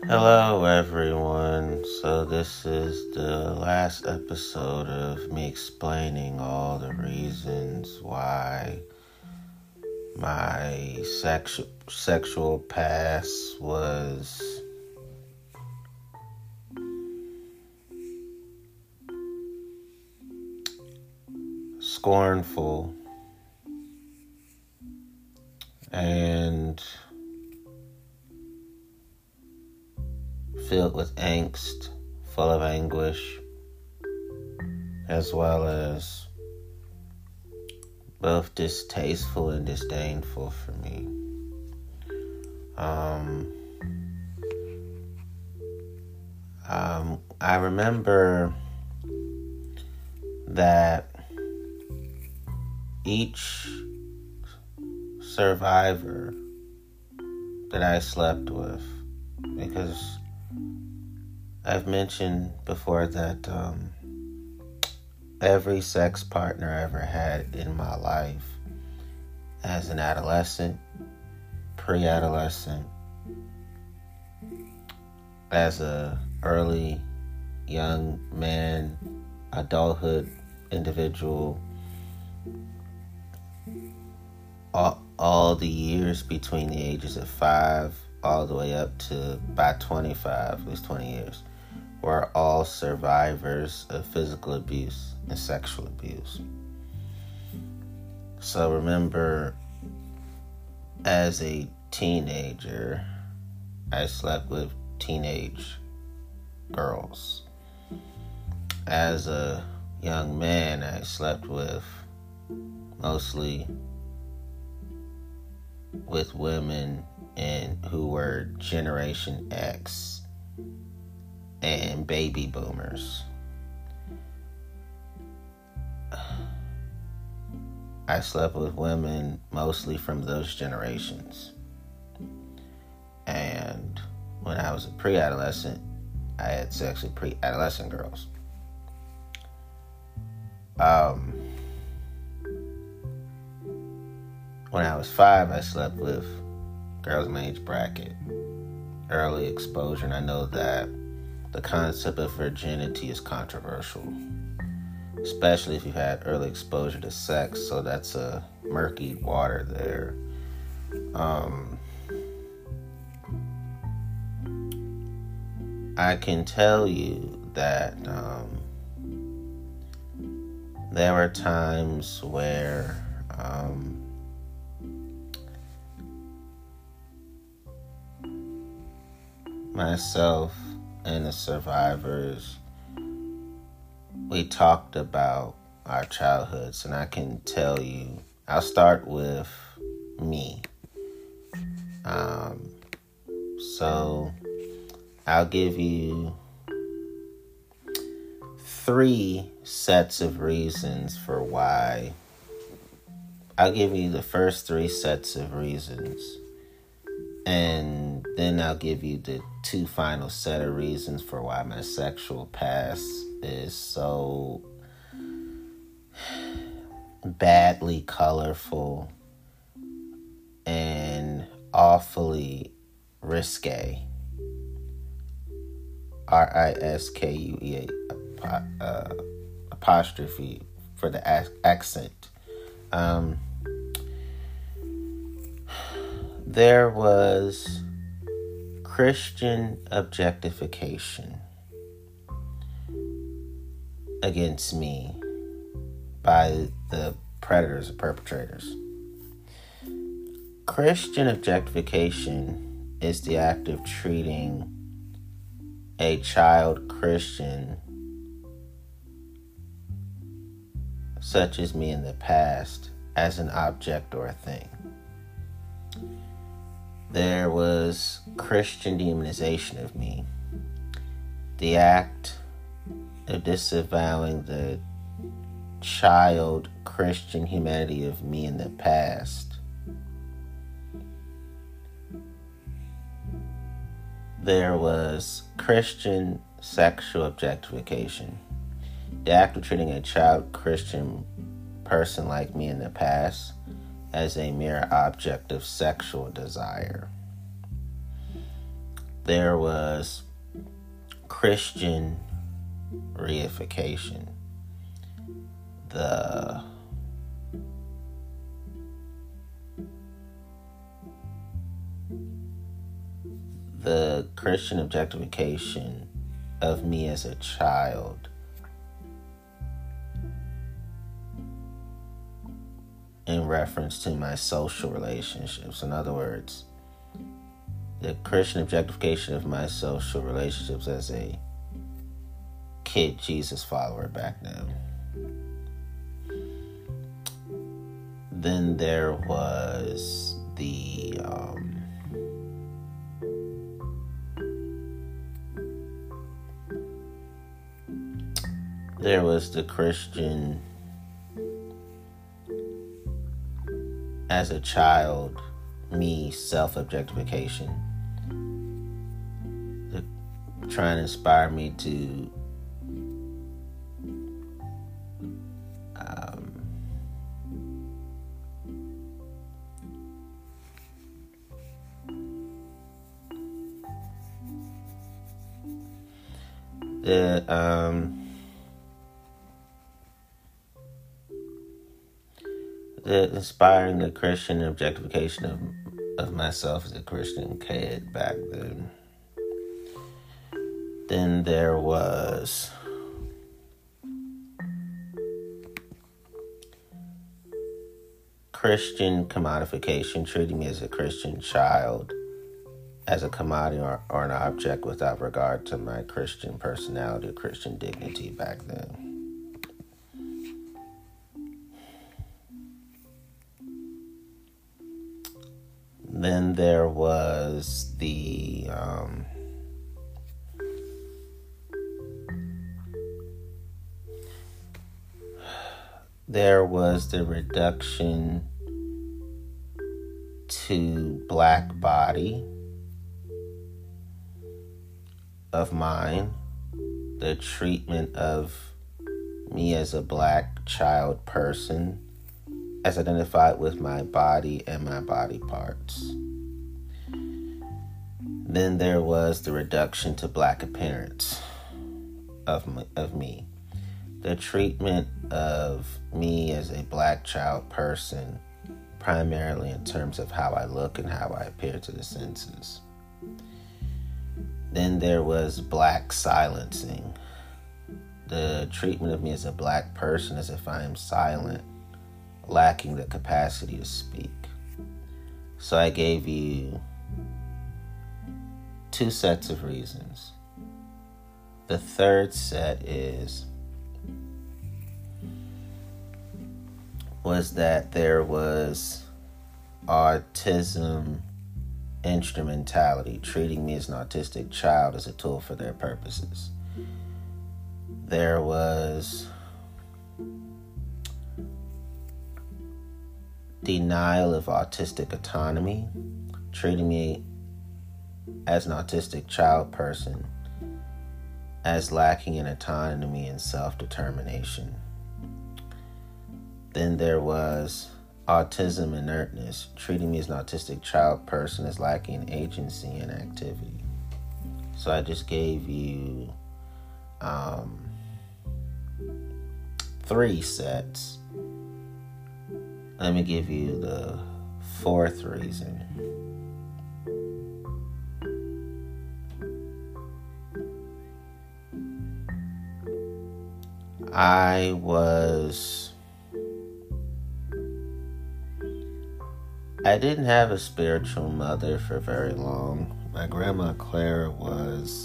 Hello, everyone. So, this is the last episode of me explaining all the reasons why my sexual past was scornful and filled with angst, full of anguish, as well as both distasteful and disdainful for me. I remember that each survivor that I slept with, because I've mentioned before that every sex partner I ever had in my life as an adolescent, pre-adolescent, as a early young man, adulthood individual, all the years between the ages of 5 all the way up to by 25, at least 20 years, were all survivors of physical abuse and sexual abuse. So remember, as a teenager, I slept with teenage girls. As a young man, I slept mostly with women who were Generation X and baby boomers. I slept with women mostly from those generations. And when I was a pre-adolescent, I had sex with pre-adolescent girls. When I was 5, I slept with girls in my age bracket. Early exposure, and I know that the concept of virginity is controversial, especially if you've had early exposure to sex, so that's a murky water there. I can tell you that there were times where myself and the survivors, we talked about our childhoods, and I can tell you, I'll start with me. So I'll give you 3 sets of reasons for why. I'll give you the first 3 sets of reasons, and then I'll give you the 2 final set of reasons for why my sexual past is so badly colorful and awfully risque. RISKUE apostrophe for the accent. There was Christian objectification against me by the predators or perpetrators. Christian objectification is the act of treating a child Christian, such as me in the past, as an object or a thing. There was Christian demonization of me, the act of disavowing the child Christian humanity of me in the past. There was Christian sexual objectification, the act of treating a child Christian person like me in the past as a mere object of sexual desire. there was Christian reification. The Christian objectification of me as a child in reference to my social relationships. In other words, the Christian objectification of my social relationships as a kid Jesus follower back then. Then there was the Christian as a child, me self-objectification, trying to inspire me to inspiring the Christian objectification of myself as a Christian kid back then. Then there was Christian commodification, treating me as a Christian child, as a commodity or an object without regard to my Christian personality or Christian dignity back then. Then there was the reduction to black body of mine, the treatment of me as a black child person as identified with my body and my body parts. Then there was the reduction to black appearance of me. The treatment of me as a black child person, primarily in terms of how I look and how I appear to the senses. Then there was black silencing. The treatment of me as a black person as if I am silent, lacking the capacity to speak. So I gave you 2 sets of reasons. The third set was that there was autism instrumentality, treating me as an autistic child as a tool for their purposes. There was denial of autistic autonomy, treating me as an autistic child person as lacking in autonomy and self-determination. Then there was autism inertness, treating me as an autistic child person as lacking agency and activity. So I just gave you 3 sets. Let me give you the 4th reason. I didn't have a spiritual mother for very long. My grandma Clara was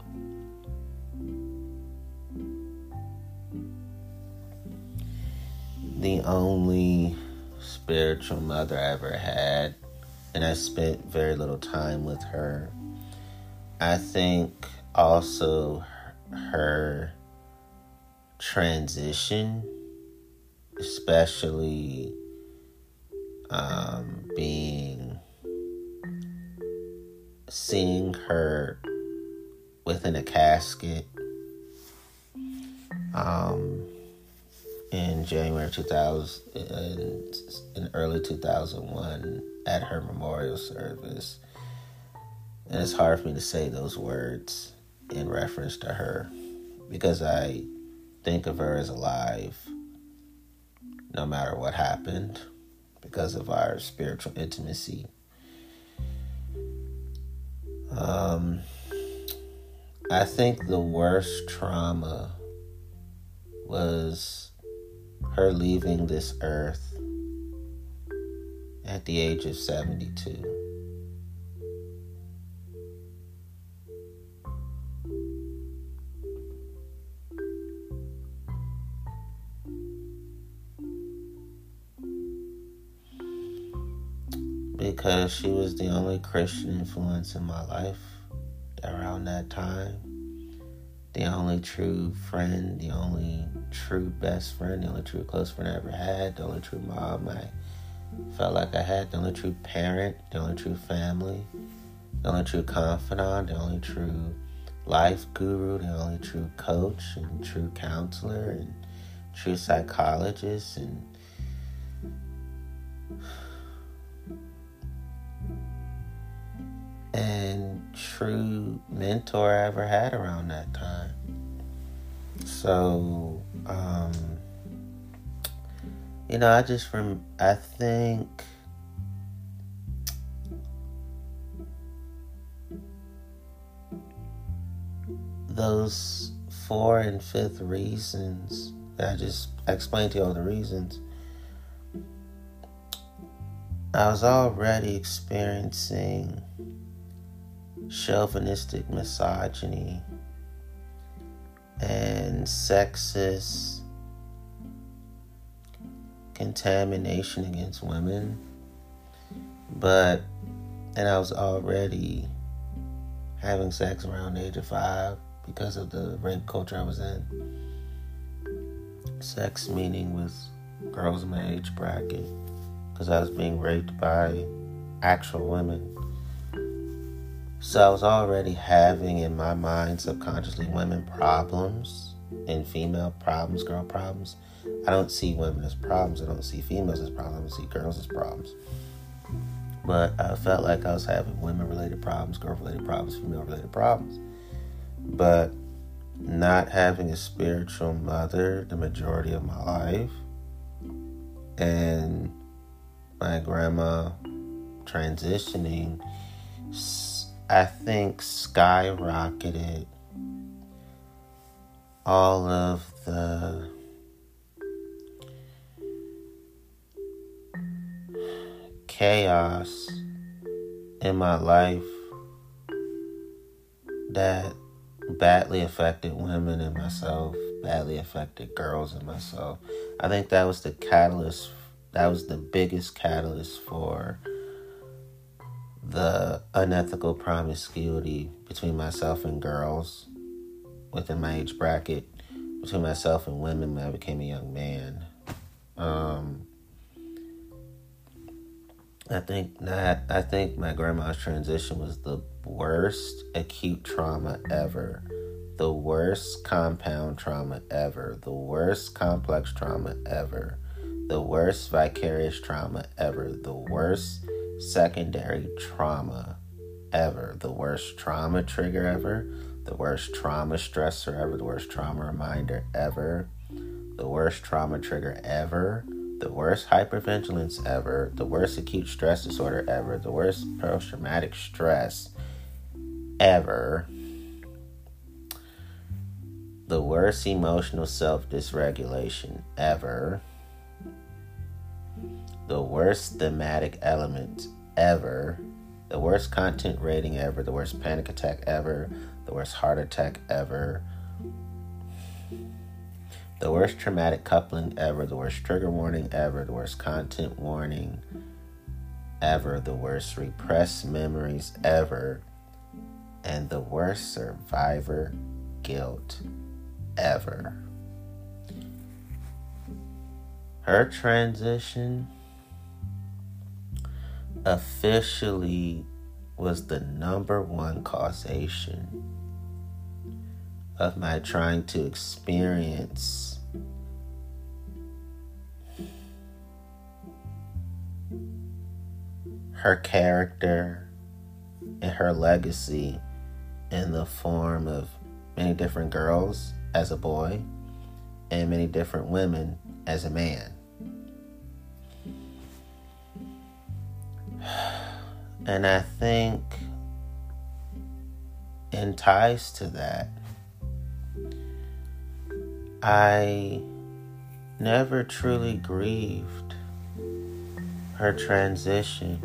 the only spiritual mother I ever had, and I spent very little time with her. I think also her transition, especially seeing her within a casket in January 2000, in early 2001 at her memorial service, And it's hard for me to say those words in reference to her because I think of her as alive no matter what happened because of our spiritual intimacy. I think the worst trauma was her leaving this earth at the age of 72. Because she was the only Christian influence in my life around that time. The only true friend, the only true best friend, the only true close friend I ever had, the only true mom I felt like I had, the only true parent, the only true family, the only true confidant, the only true life guru, the only true coach and true counselor and true psychologist and true mentor I ever had around that time. So, I think those 4 and 5th reasons that I just explained to you all the reasons, I was already experiencing chauvinistic misogyny and sexist contamination against women, and I was already having sex around the age of 5 because of the rape culture I was in. Sex meaning with girls in my age bracket, because I was being raped by actual women. So I was already having in my mind subconsciously women problems and female problems, girl problems. I don't see women as problems. I don't see females as problems. I don't see girls as problems. But I felt like I was having women-related problems, girl-related problems, female-related problems. But not having a spiritual mother the majority of my life, and my grandma transitioning, I think skyrocketed all of the chaos in my life that badly affected women and myself, badly affected girls and myself. I think that was the catalyst. That was the biggest catalyst for the unethical promiscuity between myself and girls within my age bracket, between myself and women when I became a young man. I think my grandma's transition was the worst acute trauma ever, the worst compound trauma ever, the worst complex trauma ever, the worst vicarious trauma ever, the worst secondary trauma ever, the worst trauma trigger ever, the worst trauma stressor ever, the worst trauma reminder ever, the worst trauma trigger ever, the worst hypervigilance ever, the worst acute stress disorder ever, the worst post-traumatic stress ever, the worst emotional self-dysregulation ever, the worst thematic element ever, the worst content rating ever, the worst panic attack ever, the worst heart attack ever, the worst traumatic coupling ever, the worst trigger warning ever, the worst content warning ever, the worst repressed memories ever, and the worst survivor guilt ever. Her transition officially was the number one causation of my trying to experience her character and her legacy in the form of many different girls as a boy and many different women as a man. And I think in ties to that, I never truly grieved her transition.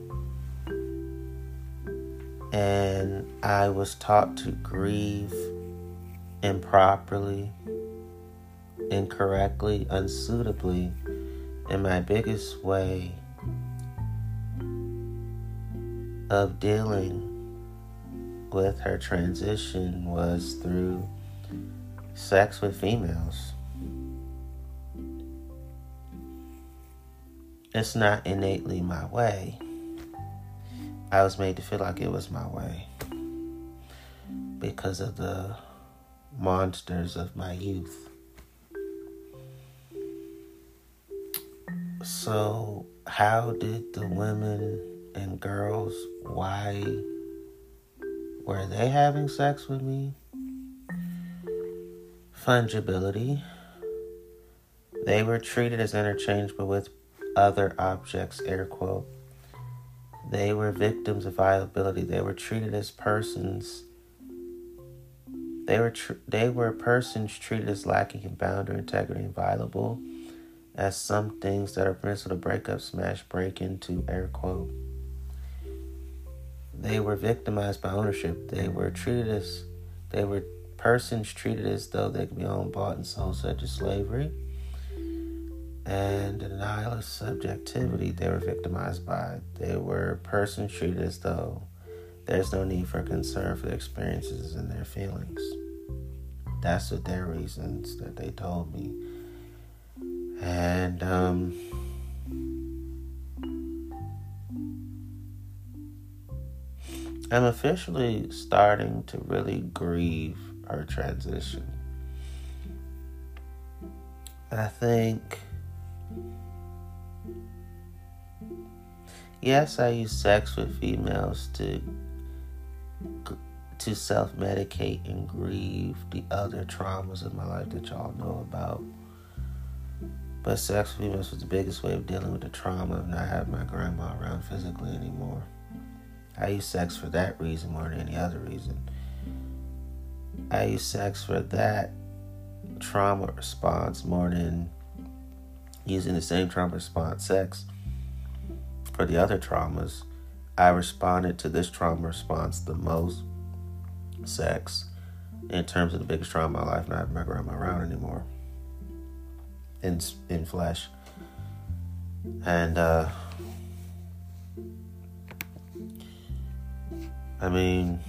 And I was taught to grieve improperly, incorrectly, unsuitably. And my biggest way of dealing with her transition was through sex with females. It's not innately my way. I was made to feel like it was my way because of the monsters of my youth. So, how did the women and girls, why were they having sex with me? Fungibility. They were treated as interchangeable with other objects, air quote. They were victims of viability. They were treated as persons. They were persons treated as lacking in boundary, integrity, and viable as some things that are permissible to break up, smash, break into, air quote. They were victimized by ownership. They were persons treated as though they could be owned, bought, and sold, such as slavery. And the denial of subjectivity they were victimized by. They were persons treated as though there's no need for concern for their experiences and their feelings. That's what their reasons that they told me. And I'm officially starting to really grieve her transition. I think, yes, I use sex with females to self-medicate and grieve the other traumas of my life that y'all know about. But sex with females was the biggest way of dealing with the trauma of not having my grandma around physically anymore. I use sex for that reason more than any other reason. I use sex for that trauma response more than using the same trauma response, sex, for the other traumas. I responded to this trauma response the most, sex, in terms of the biggest trauma of my life, not having my grandma around anymore in flesh. And I mean,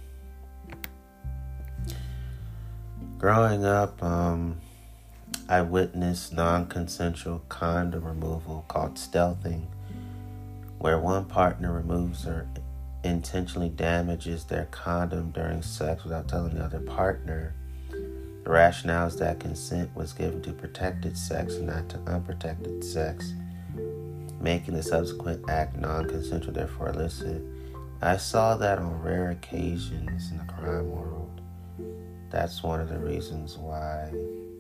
growing up, I witnessed non-consensual condom removal called stealthing, where one partner removes or intentionally damages their condom during sex without telling the other partner. The rationale is that consent was given to protected sex and not to unprotected sex, making the subsequent act non-consensual, therefore illicit. I saw that on rare occasions in the crime world. That's one of the reasons why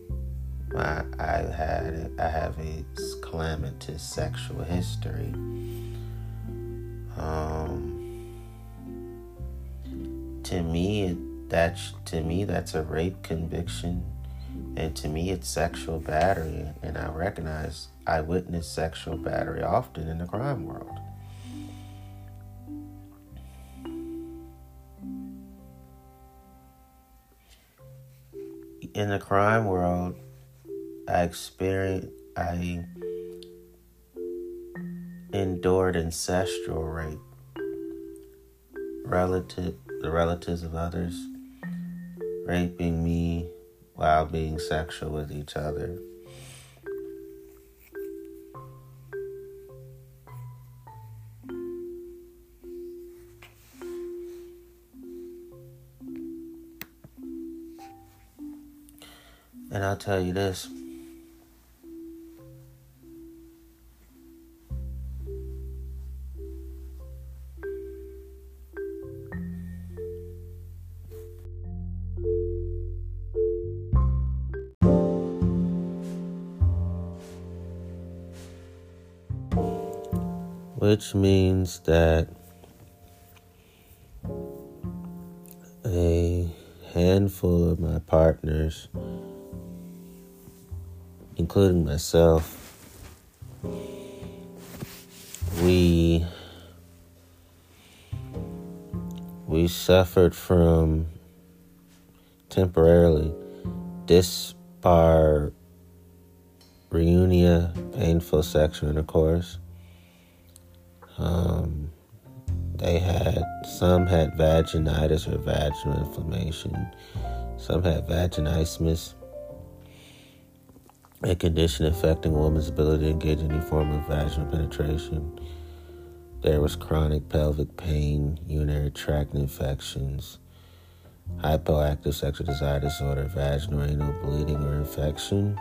I have a calamitous sexual history. To me, that's a rape conviction, and to me, it's sexual battery. And I recognize I witness sexual battery often in the crime world. In the crime world, I endured ancestral rape. The relatives of others raping me while being sexual with each other. And I'll tell you this. which means that a handful of my partners, including myself, we suffered from temporarily dyspareunia, painful sexual intercourse. Some had vaginitis or vaginal inflammation. Some had vaginismus, a condition affecting a woman's ability to engage in any form of vaginal penetration. There was chronic pelvic pain, urinary tract infections, hypoactive sexual desire disorder, vaginal or anal bleeding or infection.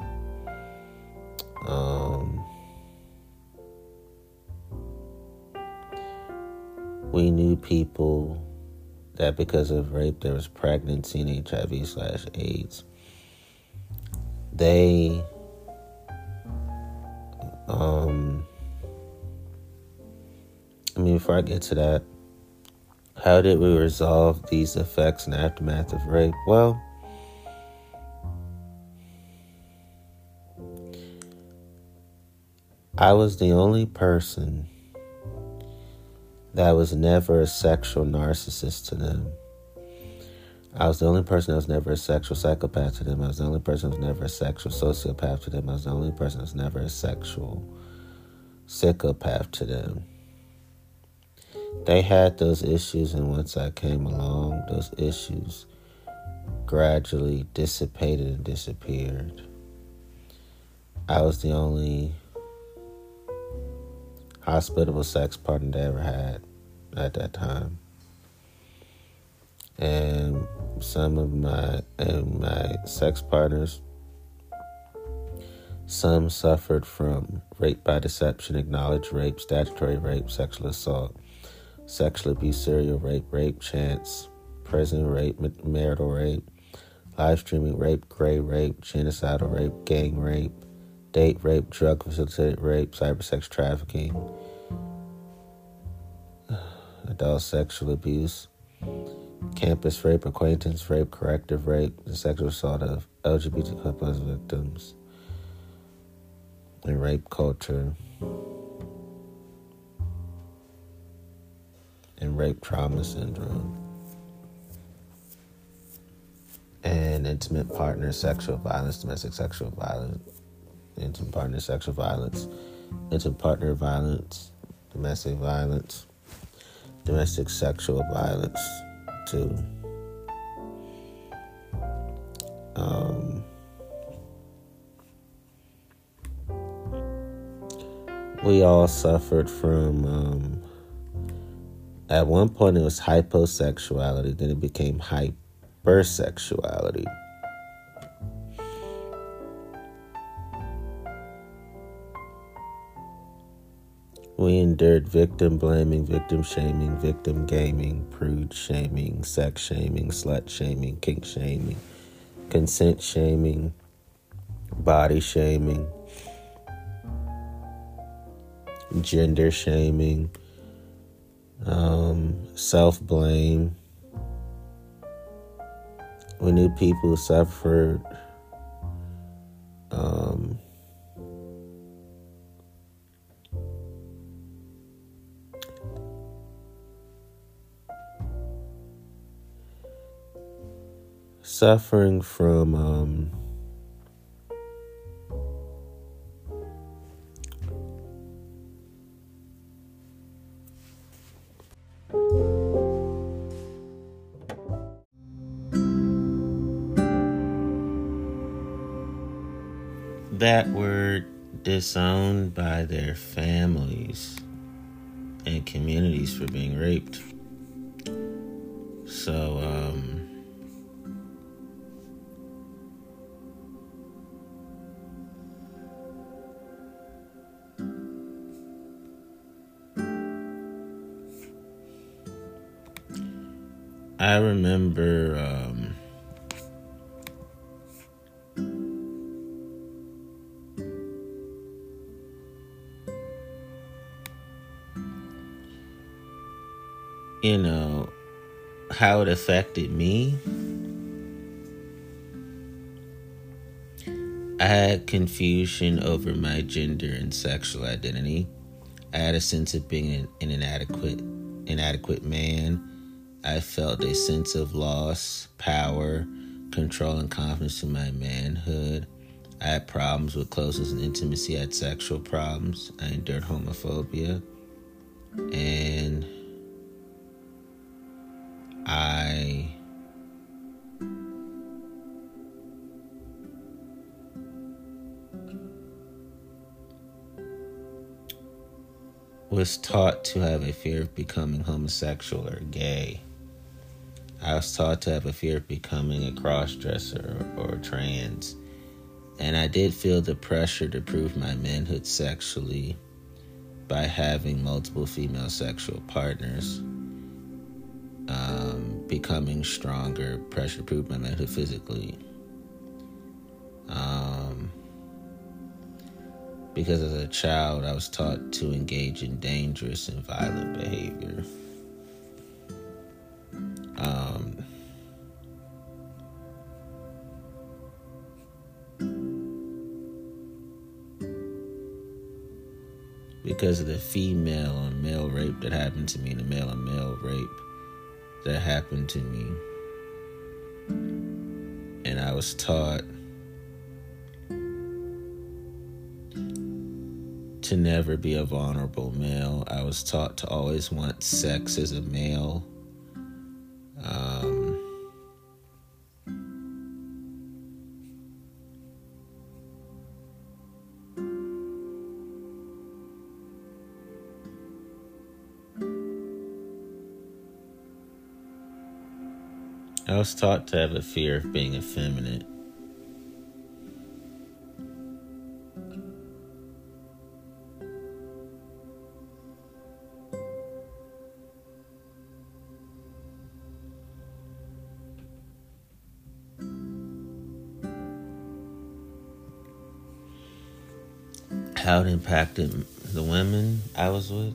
We knew people that because of rape there was pregnancy and HIV/AIDS. They before I get to that, how did we resolve these effects and aftermath of rape? Well, I was the only person that was never a sexual narcissist to them. I was the only person that was never a sexual psychopath to them. I was the only person that was never a sexual sociopath to them. I was the only person that was never a sexual psychopath to them. They had those issues, and once I came along, those issues gradually dissipated and disappeared. I was the only hospitable sex partner they ever had at that time. And some of my sex partners, some suffered from rape by deception, acknowledged rape, statutory rape, sexual assault, sexual abuse, serial rape, rape chance, prison rape, marital rape, live streaming rape, gray rape, genocidal rape, gang rape, date rape, drug facilitated rape, cybersex trafficking, adult sexual abuse, campus rape, acquaintance rape, corrective rape, the sexual assault of LGBTQ+ victims, and rape culture, and rape trauma syndrome, and intimate partner sexual violence, domestic sexual violence, intimate partner sexual violence, intimate partner violence, domestic violence, domestic sexual violence too. We all suffered from, at one point it was hyposexuality, then it became hypersexuality. We endured victim blaming, victim shaming, victim gaming, prude shaming, sex shaming, slut shaming, kink shaming, consent shaming, body shaming, gender shaming, self-blame. We knew people who suffered suffering from that were disowned by their families and communities for being raped. So, I remember how it affected me. I had confusion over my gender and sexual identity. I had a sense of being an inadequate man. I felt a sense of loss, power, control, and confidence in my manhood. I had problems with closeness and intimacy. I had sexual problems. I endured homophobia. And I was taught to have a fear of becoming homosexual or gay. I was taught to have a fear of becoming a cross-dresser or trans. And I did feel the pressure to prove my manhood sexually by having multiple female sexual partners, becoming stronger, pressure to prove my manhood physically. Because as a child, I was taught to engage in dangerous and violent behavior. Because of the female and male rape that happened to me, and the male and male rape that happened to me. And I was taught to never be a vulnerable male. I was taught to always want sex as a male. I was taught to have a fear of being effeminate. How it impacted the women I was with.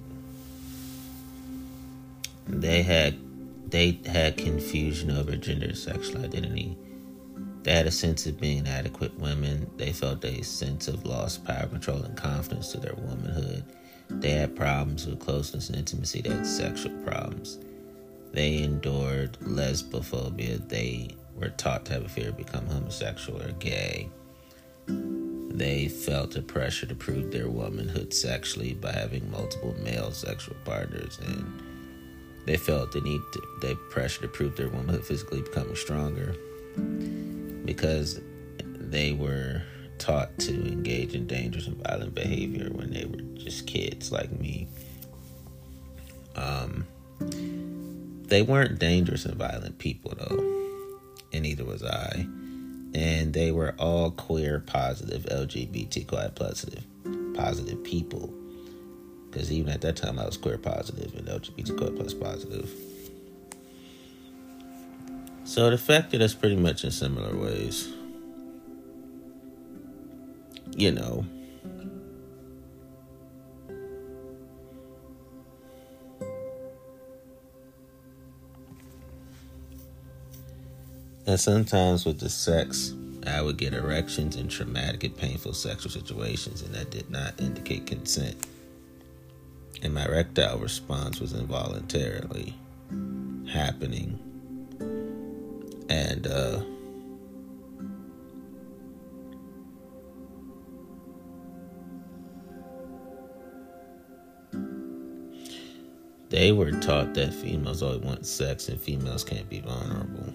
They had confusion over gender and sexual identity. They had a sense of being inadequate women. They felt a sense of lost power, control, and confidence to their womanhood. They had problems with closeness and intimacy. They had sexual problems. They endured lesbophobia. They were taught to have a fear of becoming homosexual or gay. They felt the pressure to prove their womanhood sexually by having multiple male sexual partners, and they felt the pressure to prove their womanhood physically, becoming stronger, because they were taught to engage in dangerous and violent behavior when they were just kids like me. They weren't dangerous and violent people though, and neither was I. And they were all queer positive, LGBTQI positive people. Because even at that time, I was queer positive and LGBTQI plus positive. So it affected us pretty much in similar ways. And sometimes with the sex, I would get erections in traumatic and painful sexual situations, and that did not indicate consent. And my erectile response was involuntarily happening. And they were taught that females always want sex and females can't be vulnerable.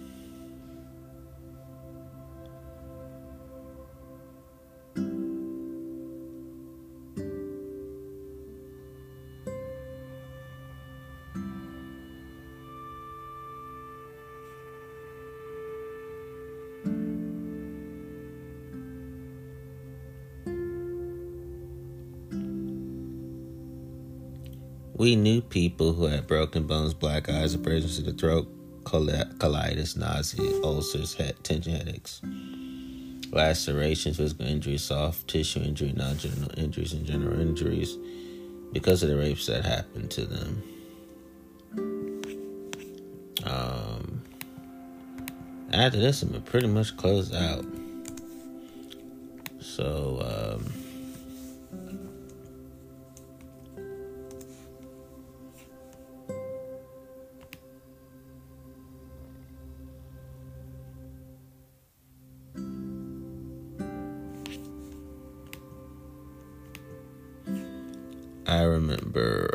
We knew people who had broken bones, black eyes, abrasions to the throat, colitis, nausea, ulcers, tension headaches, lacerations, physical injuries, soft tissue injury, non-genital injuries, and general injuries because of the rapes that happened to them. Um, After this, I'm gonna pretty much close out. So, I remember,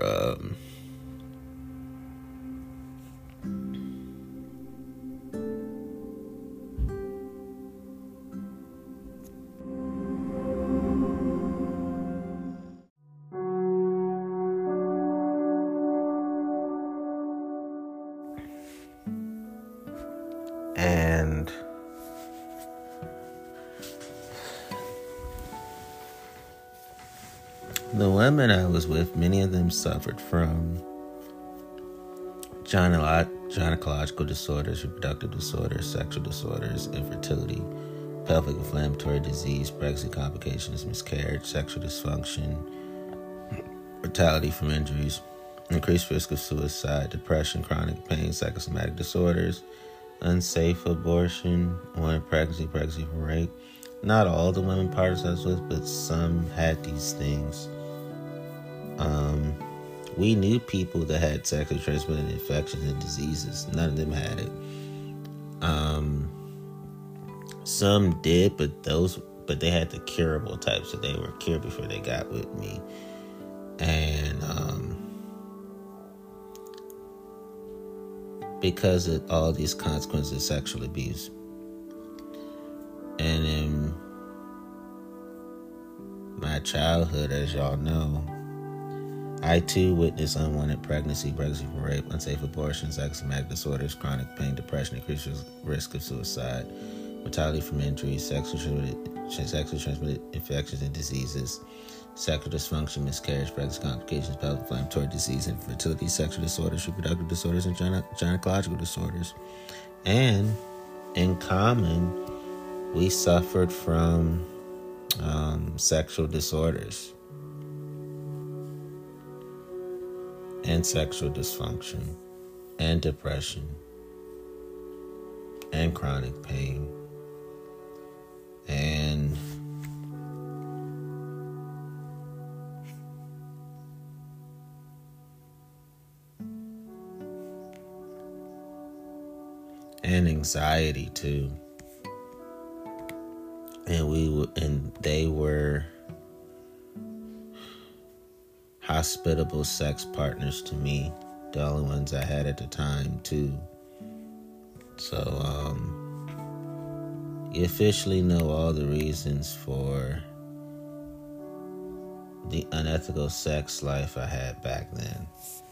and the women I was with, many of them suffered from gynecological disorders, reproductive disorders, sexual disorders, infertility, pelvic inflammatory disease, pregnancy complications, miscarriage, sexual dysfunction, mortality from injuries, increased risk of suicide, depression, chronic pain, psychosomatic disorders, unsafe abortion, wanted pregnancy for rape. Not all the women partners I was with, but some had these things. We knew people that had sexually transmitted infections and diseases. None of them had it. Some did, but they had the curable type, so they were cured before they got with me. And because of all these consequences of sexual abuse, and in my childhood, as y'all know, I too witnessed unwanted pregnancy for rape, unsafe abortion, psychosomatic disorders, chronic pain, depression, increased risk of suicide, mortality from injuries, sexually transmitted infections and diseases, sexual dysfunction, miscarriage, pregnancy complications, pelvic inflammatory disease, infertility, sexual disorders, reproductive disorders, and gynecological disorders. And in common, we suffered from sexual disorders and sexual dysfunction and depression and chronic pain and anxiety too. And they were hospitable sex partners to me, the only ones I had at the time too. So you officially know all the reasons for the unethical sex life I had back then.